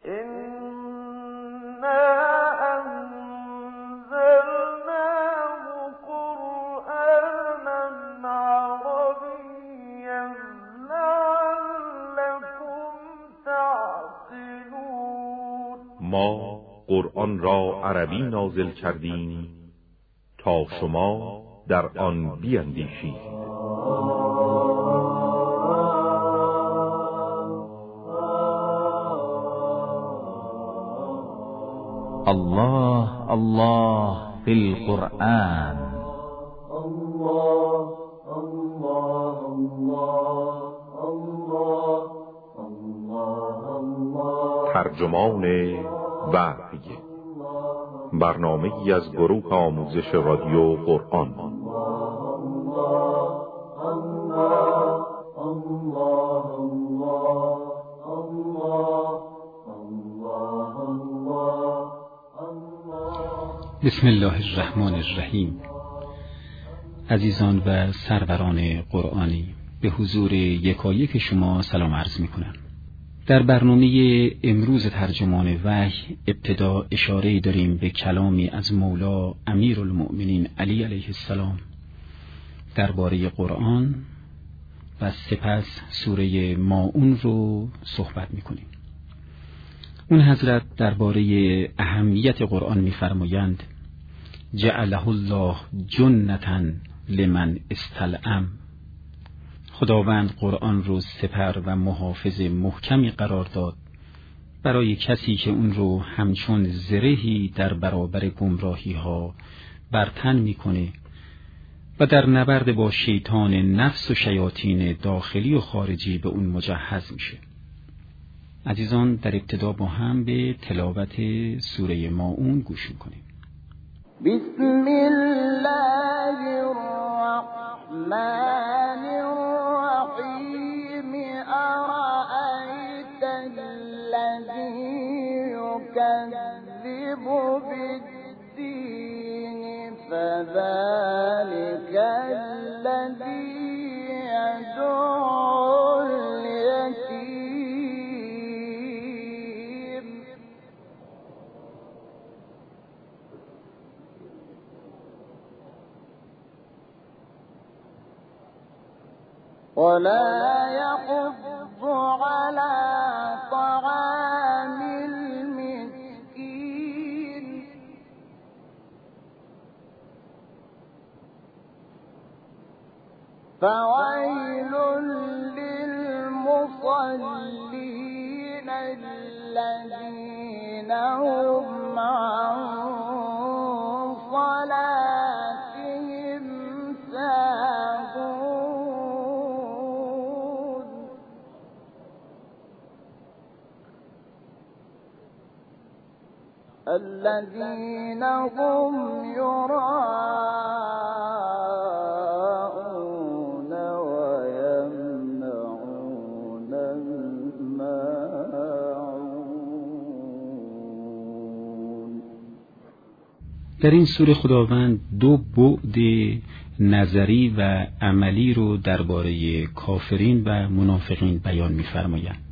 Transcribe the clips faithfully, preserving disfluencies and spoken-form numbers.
ما قرآن را عربی نازل کردیم تا شما در آن بیندیشید. الله الله فی القرآن. الله الله الله الله الله. ترجمان وحی، برنامه‌ای از گروه آموزش رادیو قرآن. بسم الله الرحمن الرحیم. عزیزان و سروران قرآنی، به حضور یکایک شما سلام عرض می کنم. در برنامه امروز ترجمان وحی ابتدا اشاره داریم به کلامی از مولا امیرالمؤمنین علی علیه السلام درباره قرآن و سپس سوره ماعون رو صحبت می‌کنیم. اون حضرت درباره اهمیت قرآن می‌فرمایند: جعله الله جنة لمن استلعم. خداوند قرآن رو سپر و محافظ محکمی قرار داد برای کسی که اون رو همچون زرهی در برابر گمراهی ها برتن میکنه و در نبرد با شیطان نفس و شیاطین داخلی و خارجی به اون مجهز میشه. عزیزان، در ابتدا با هم به تلاوت سوره ماعون گوش میکنیم. بسم الله الرحمن الرحیم. ارأیت الذی یکذب بالدین فذلک الذی یدعو الیتیم ولا يحض على طعام المسكين فويل للمصلين الذين هم عن صلاتهم ساهون الذين هم يراءون ويمنعون الماعون. در این سوره خداوند دو بعد نظری و عملی رو درباره کافرین و منافقین بیان می‌فرمایند.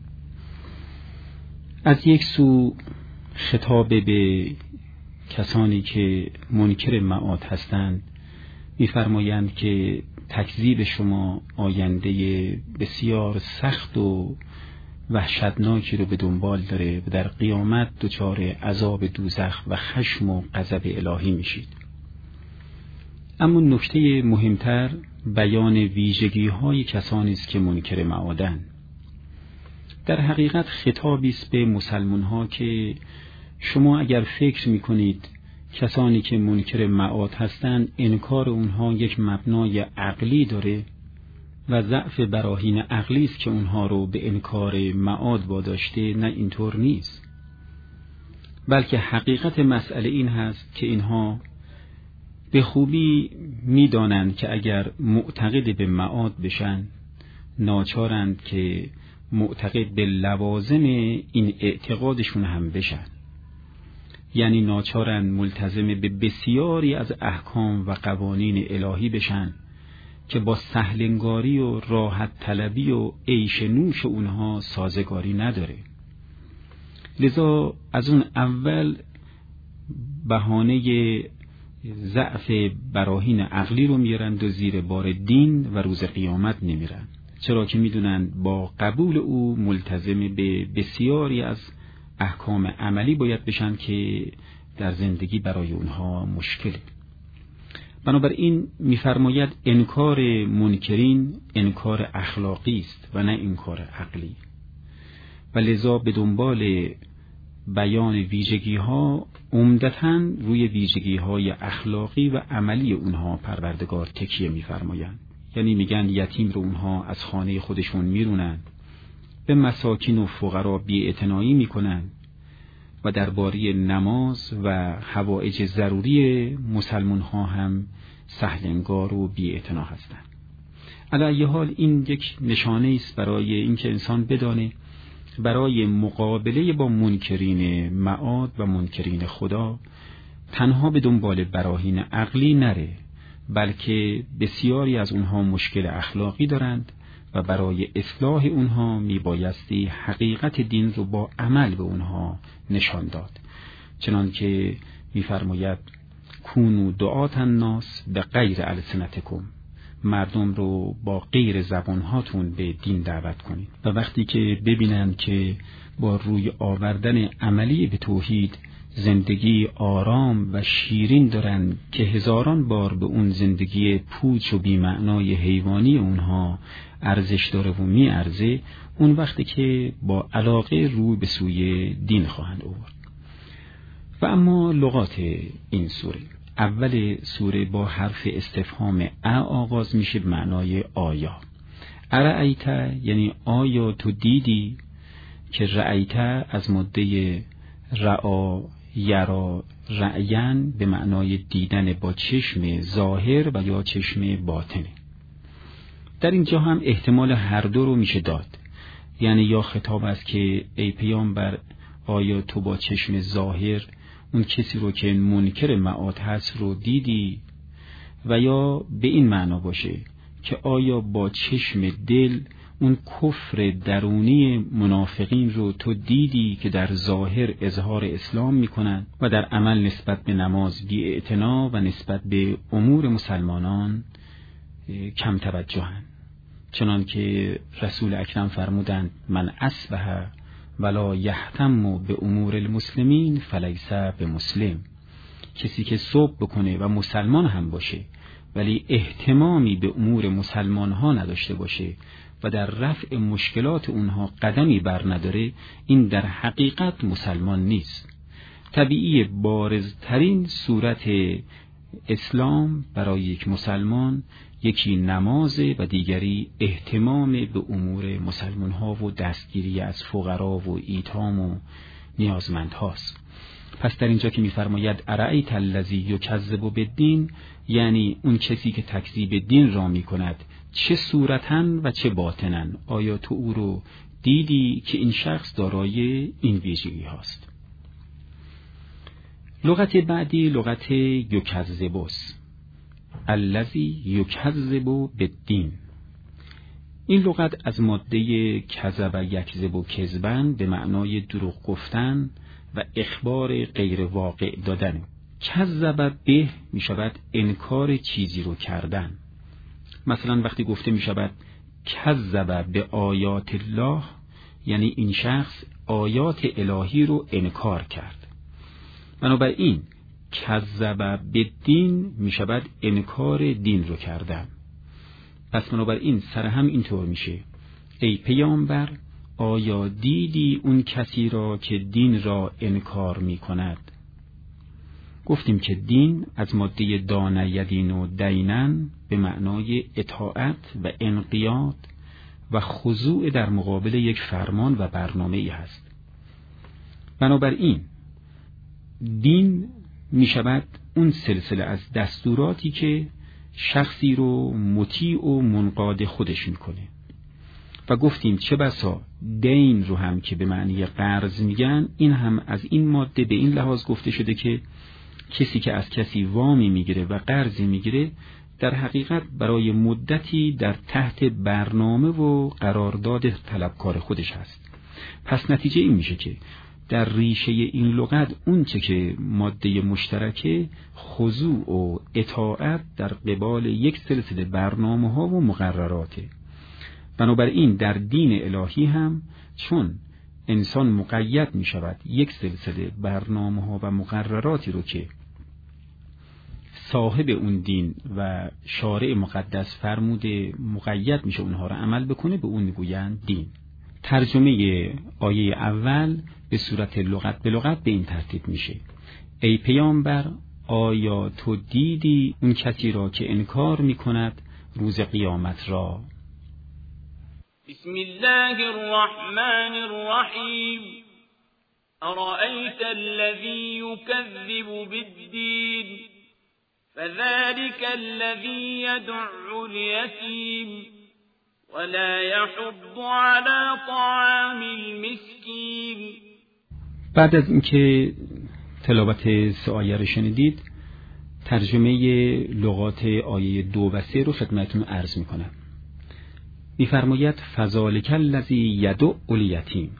از یک سو خطاب به کسانی که منکر معاد هستند می‌فرمایند که تکذیب شما آینده بسیار سخت و وحشتناکی رو به دنبال داره و در قیامت دچار عذاب دوزخ و خشم و غضب الهی میشید. اما نکته مهمتر بیان ویژگی‌های کسانی است که منکر معادند. در حقیقت خطابی است به مسلمان‌ها که شما اگر فکر می‌کنید کسانی که منکر معاد هستند انکار اونها یک مبنای عقلی داره و ضعف براهین عقلی است که اونها رو به انکار معاد واداشته، نه اینطور نیست، بلکه حقیقت مسئله این هست که اینها به خوبی می‌دانند که اگر معتقد به معاد بشن ناچارند که معتقد به لوازم این اعتقادشون هم بشن، یعنی ناچارن ملتزم به بسیاری از احکام و قوانین الهی بشن که با سهلنگاری و راحت طلبی و عیش نوش اونها سازگاری نداره. لذا از اون اول بهانه ضعف براهین عقلی رو میارند و زیر بار دین و روز قیامت نمیرن، چرا که میدونند با قبول او ملتزم به بسیاری از احکام عملی باید بشن که در زندگی برای اونها مشکله. بنابراین میفرماید انکار منکرین انکار اخلاقی است و نه انکار عقلی، و لذا به دنبال بیان ویژگی ها عمدتاً روی ویژگی های اخلاقی و عملی اونها پروردگار تکیه میفرمایند. یعنی میگن یتیم رو اونها از خانه خودشون میرونن، به مساکین و فقرا بی‌اعتنایی میکنن و درباره نماز و حوائج ضروری مسلمان ها هم سهلنگار و بی‌اعتنا هستند. علی ای حال این یک نشانه است برای اینکه انسان بدانه برای مقابله با منکرین معاد و منکرین خدا تنها به دنبال براهین عقلی نره، بلکه بسیاری از اونها مشکل اخلاقی دارند و برای اصلاح اونها میبایستی حقیقت دین رو با عمل به اونها نشان داد، چنانکه میفرماید کونوا دعاة الناس به غیر السنتکم، مردم رو با غیر زبانهاتون به دین دعوت کنید. و وقتی که ببینند که با روی آوردن عملی به توحید زندگی آرام و شیرین دارن که هزاران بار به اون زندگی پوچ و بی‌معنای حیوانی اونها ارزش داره و می ارزه، اون وقتی که با علاقه روی به سوی دین خواهند آورد. و اما لغات این سوره، اول سوره با حرف استفهام ا آغاز میشه به معنای آیا. ارأیت یعنی آیا تو دیدی، که رأیت از ماده رعا یرا رأین به معنای دیدن با چشم ظاهر و یا چشم باطنه. در اینجا هم احتمال هر دو رو میشه داد، یعنی یا خطاب است که ای پیامبر آیا تو با چشم ظاهر اون کسی رو که منکر معاد هست رو دیدی، و یا به این معنا باشه که آیا با چشم دل اون کفر درونی منافقین رو تو دیدی که در ظاهر اظهار اسلام میکنن و در عمل نسبت به نماز بی‌اعتنا و نسبت به امور مسلمانان کم توجهن، چنان که رسول اکرم فرمودند من اصبح ولا یهتم به امور المسلمین فلیس بمسلم، کسی که صبح بکنه و مسلمان هم باشه ولی اهتمامی به امور مسلمان ها نداشته باشه و در رفع مشکلات اونها قدمی بر نداره، این در حقیقت مسلمان نیست. طبیعی بارزترین صورت اسلام برای یک مسلمان یکی نمازه و دیگری اهتمام به امور مسلمان ها و دستگیری از فقرا و ایتام و نیازمند هاست. پس در اینجا که میفرماید ارأیت الذی یکذب بالدین، یعنی اون کسی که تکذیب دین را میکند چه صورتاً و چه باطناً، آیا تو او رو دیدی که این شخص دارای این ویژگی هاست. لغت بعدی لغت یکذب است، الذی یکذب بالدین. این لغت از ماده کذب یکذب و کذبن به معنای دروغ گفتن و اخبار غیر واقع دادن. کذب به می شود انکار چیزی رو کردن. مثلا وقتی گفته می شود کذب به آیات الله، یعنی این شخص آیات الهی رو انکار کرد. بنابراین کذب به دین می شود انکار دین رو کردن. پس بنابراین سر هم اینطور میشه ای پیامبر آیا دیدی اون کسی را که دین را انکار می کند؟ گفتیم که دین از ماده دان یدین و دینن به معنای اطاعت و انقیاد و خضوع در مقابل یک فرمان و برنامه ای هست. بنابراین دین می شود اون سلسله از دستوراتی که شخصی رو مطیع و منقاد خودش می کنه. و گفتیم چه بسا دین رو هم که به معنی قرض میگن، این هم از این ماده به این لحاظ گفته شده که کسی که از کسی وامی میگیره و قرضی میگیره در حقیقت برای مدتی در تحت برنامه و قرارداد طلبکار خودش هست. پس نتیجه این میشه که در ریشه این لغت اون چه که ماده مشترکه خضوع و اطاعت در قبال یک سلسله برنامه ها و مقرراته. بنابراین در دین الهی هم چون انسان مقید می شود یک سلسله برنامه ها و مقرراتی رو که صاحب اون دین و شارع مقدس فرموده مقید میشه اونها رو عمل بکنه، به اون میگویند دین. ترجمه آیه اول به صورت لغت به لغت به این ترتیب میشه: ای پیامبر، آیا تو دیدی اون کسی را که انکار میکند روز قیامت را؟ بسم الله الرحمن الرحیم. ارأیت الذی یکذب بالدین فذلك الذي يدع اليتيم ولا يحض على طعام المسكين. بعد از اینکه تلاوت سه آیه رو شنیدید، ترجمه لغات آیه دو و سه رو خدمتتون عرض میکنم. میفرماید فذلک الذی یدع الیتیم.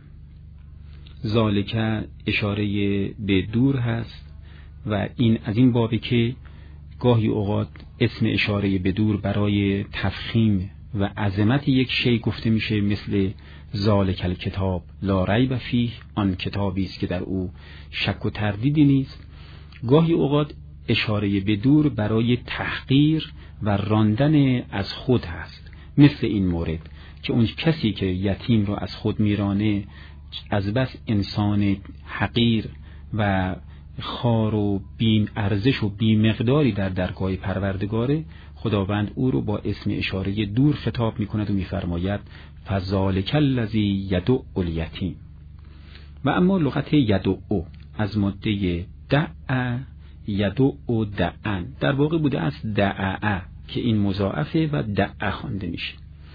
ذالک اشاره به دور هست و این از این بابی که گاهی اوقات اسم اشاره به دور برای تفخیم و عظمت یک شی گفته میشه، مثل ذالک الکتاب لا ریب فیه، آن کتابی است که در او شک و تردیدی نیست. گاهی اوقات اشاره به دور برای تحقیر و راندن از خود هست، مثل این مورد که اون کسی که یتیم رو از خود میرانه از بس انسان حقیر و خار و بی ارزش و بی مقداری در درگاه پروردگاره، خداوند او رو با اسم اشاره دور خطاب میکند و میفرماید فذلک الذی یدع الیتیم. و اما لغت یدع از ماده دع یدع دعن در واقع بوده است دعا که این مضاعفه و دع خوانده میشه.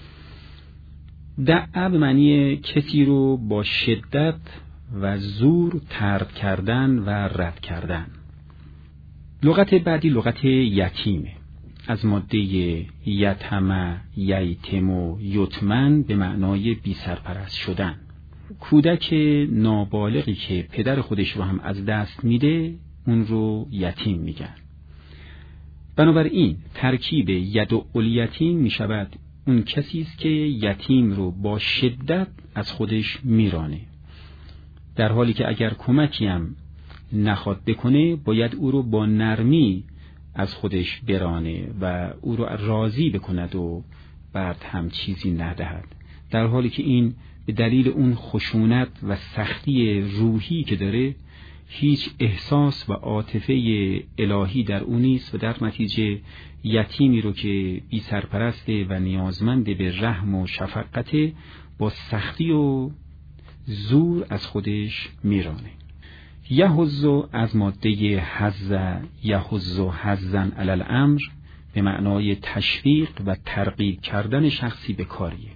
دع به معنی کسی رو با شدت و زور طرد کردن و رد کردن. لغت بعدی لغت یتیمه از ماده یتم ییتم و یتمن به معنای بی سرپرست شدن. کودک نابالغی که پدر خودش رو هم از دست میده اون رو یتیم میگن. بنابراین ترکیب یدع الیتیم میشود اون کسی است که یتیم رو با شدت از خودش میرانه، در حالی که اگر کمکی هم نخواد بکنه باید او رو با نرمی از خودش برانه و او رو راضی بکند و بعد هم چیزی ندهد، در حالی که این به دلیل اون خشونت و سختی روحی که داره هیچ احساس و عاطفه الهی در اون نیست و در نتیجه یتیمی رو که بی سرپرسته و نیازمند به رحم و شفقت با سختی و زور از خودش میرانه. یحض از ماده حض یحض حضا علی الامر به معنای تشویق و ترغیب کردن شخصی به کاریه.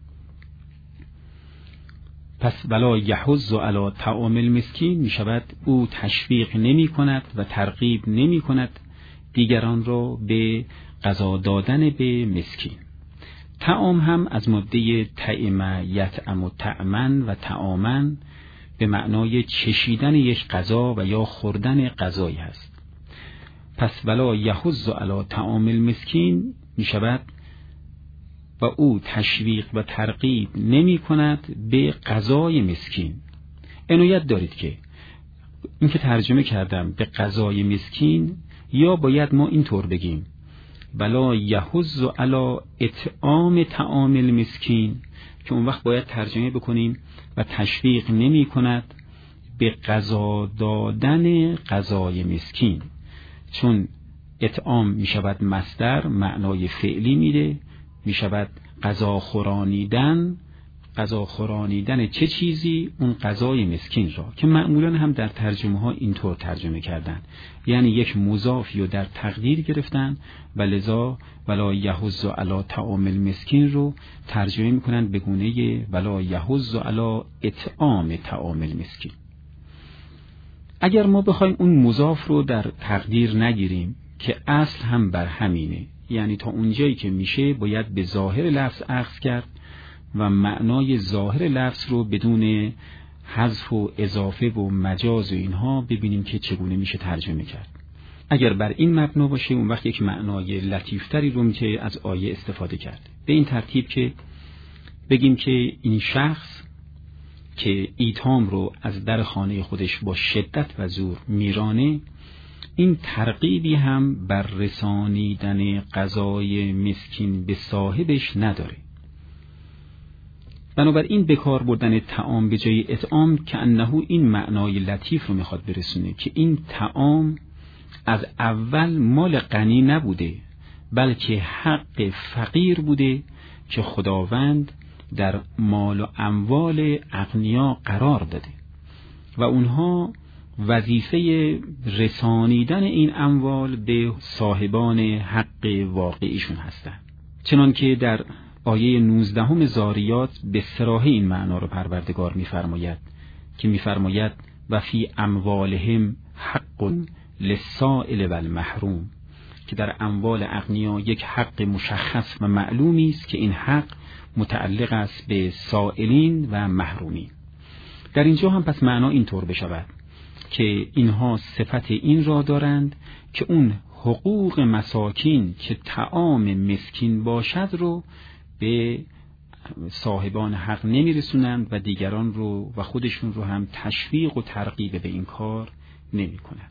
پس ولا یحض علی طعام المسکین می شود او تشویق نمی کند و ترغیب نمی کند دیگران را به غذا دادن به مسکین. طعام هم از ماده طعم یطعم و طعمن و طعامن به معنای چشیدن یک غذا و یا خوردن غذایی هست. پس ولا یحض علی طعام المسکین می شود و او تشویق و ترغیب نمی کند به غذای مسکین. عنایت دارید که این که ترجمه کردم به غذای مسکین، یا باید ما اینطور بگیم ولا یحض علی اطعام طعام المسکین، که اون وقت باید ترجمه بکنیم و تشویق نمی کند به غذا دادن غذای مسکین، چون اطعام می شود مصدر معنای فعلی میده، می شود غذا خورانیدن. غذا خورانیدن چه چیزی؟ اون غذای مسکین را، که معمولا هم در ترجمه ها اینطور ترجمه کردن، یعنی یک مضافی رو در تقدیر گرفتن و لذا ولا یحض علی طعام المسکین رو ترجمه میکنن به گونه ولا یحض علی اطعام طعام المسکین. اگر ما بخوایم اون مضاف رو در تقدیر نگیریم که اصل هم بر همینه، یعنی تا اونجایی که میشه باید به ظاهر لفظ اخذ کرد و معنای ظاهر لفظ رو بدون حذف و اضافه و مجاز و اینها ببینیم که چگونه میشه ترجمه کرد. اگر بر این مبنا باشه اون وقت یک معنای لطیفتری رو میشه از آیه استفاده کرد، به این ترتیب که بگیم که این شخص که ایتام رو از در خانه خودش با شدت و زور میرانه، این ترغیبی هم بر رسانیدن غذای مسکین به صاحبش نداره. بنابراین به کار بردن طعام به جای اطعام که انه این معنای لطیف رو میخواد برسونه که این طعام از اول مال غنی نبوده، بلکه حق فقیر بوده که خداوند در مال و اموال اغنیا قرار داده و اونها وظیفه رسانیدن این اموال به صاحبان حق واقعیشون هستند. چنانکه در آیه نوزدهم زاریات به صراحه این معنا رو پروردگار می‌فرماید که می‌فرماید و فی اموالهم حق للسائل و المحروم، که در اموال اغنیا یک حق مشخص و معلومی است که این حق متعلق است به سائلین و محرومین. در اینجا هم پس معنا اینطور بشود که اینها صفت این را دارند که اون حقوق مساکین که طعام مسکین باشد رو به صاحبان حق نمیرسونند و دیگران رو و خودشون رو هم تشویق و ترغیب به این کار نمی کنند.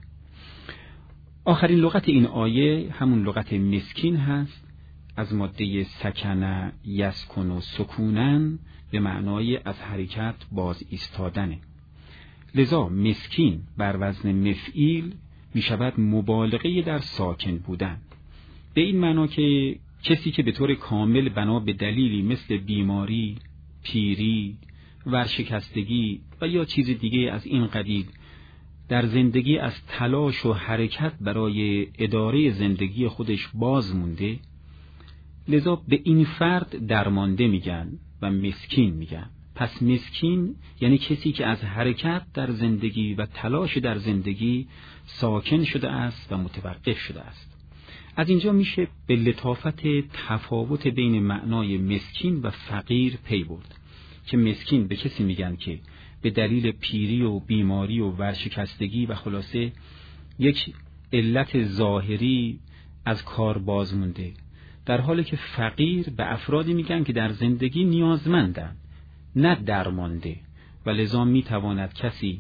آخرین لغت این آیه همون لغت مسکین هست، از ماده سکنه یسکن و سکونن به معنای از حرکت باز ایستادنه. لذا مسکین بر وزن مفعیل می شود مبالغه در ساکن بودن، به این معنا که کسی که به طور کامل بنا به دلیلی مثل بیماری، پیری، ورشکستگی و یا چیز دیگه از این قبیل در زندگی از تلاش و حرکت برای اداره زندگی خودش باز مونده، لذا به این فرد درمانده میگن و مسکین میگن. پس مسکین یعنی کسی که از حرکت در زندگی و تلاش در زندگی ساکن شده است و متوقف شده است. از اینجا میشه به لطافت تفاوت بین معنای مسکین و فقیر پی برد که مسکین به کسی میگن که به دلیل پیری و بیماری و ورشکستگی و خلاصه یک علت ظاهری از کار باز مونده، در حالی که فقیر به افرادی میگن که در زندگی نیازمندن نه درمانده و لذا میتواند کسی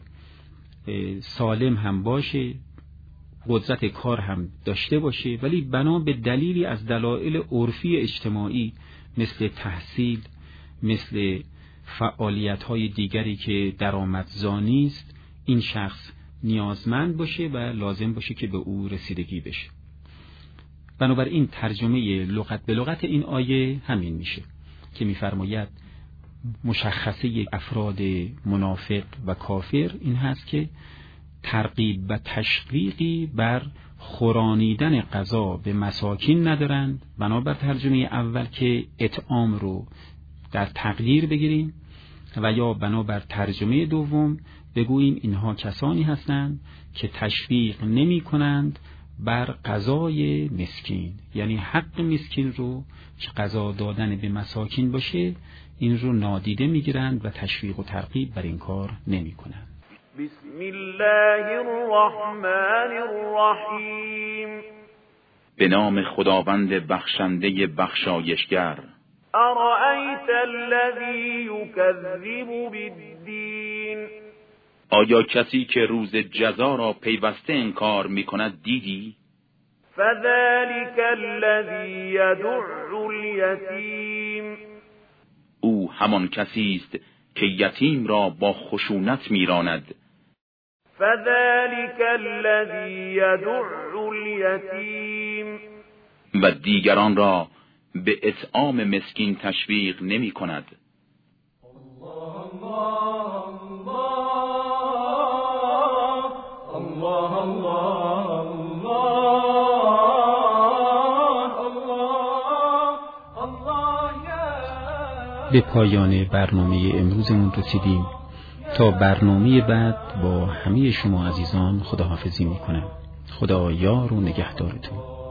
سالم هم باشه، قدرت کار هم داشته باشه، ولی بنا به دلیلی از دلایل عرفی اجتماعی مثل تحصیل، مثل فعالیت‌های دیگری که درآمدزا نیست، این شخص نیازمند باشه و لازم باشه که به او رسیدگی بشه. بنابراین ترجمه لغت به لغت این آیه همین میشه که می‌فرماید مشخصه افراد منافق و کافر این هست که ترغیب و تشویقی بر خورانیدن غذا به مساکین ندارند. بنابر ترجمه اول که اطعام رو در تقدیر بگیریم و یا بنابر ترجمه دوم بگوییم اینها کسانی هستند که تشویق نمی کنند بر غذای مسکین، یعنی حق مسکین رو که غذا دادن به مساکین باشه این رو نادیده می گیرند و تشویق و ترغیب بر این کار نمی کنند. بسم الله الرحمن الرحیم. به نام خداوند بخشنده بخشایشگر. ارأیت الذی یکذب بالدین. آیا کسی که روز جزا را پیوسته انکار می کند دیدی؟ فذلک الذی یدع الیتیم. او همان کسی است که یتیم را با خشونت میراند. فذلک الذی یدع الیتیم. و دیگران را به اطعام مسکین تشویق نمی کند. به پایان برنامه امروزمون رسیدیم. تا برنامه بعد با همه شما عزیزان خداحافظی میکنم. خدا یار و نگهدارتون.